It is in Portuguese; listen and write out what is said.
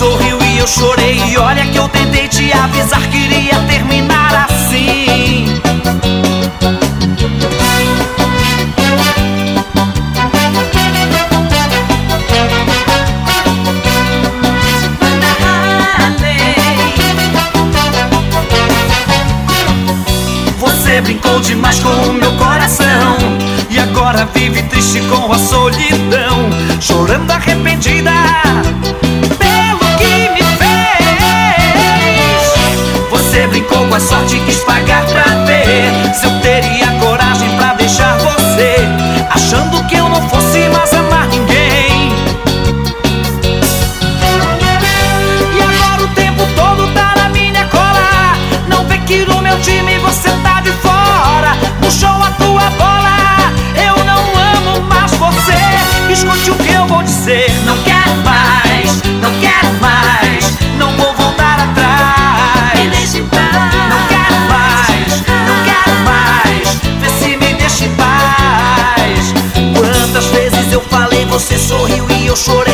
sorriu e eu chorei. E olha que eu tentei te avisar que iria terminar assim. Você brincou demais com o meu coração e agora vive triste com a solidão, chorando arrependida pelo que me fez. Você brincou com a sorte e quis pagar pra ver se eu teria coragem pra deixar você, achando que eu não fosse mais amar ninguém. E agora o tempo todo tá na minha cola, não vê que no meu time você tá de fora. Puxou a tua bola, eu não amo mais você. Escute o que eu vou dizer: não quero mais, não quero mais, não vou voltar atrás. Me deixa em paz. Não quero mais, não quero mais, vê se me deixa em paz. Quantas vezes eu falei, você sorriu e eu chorei.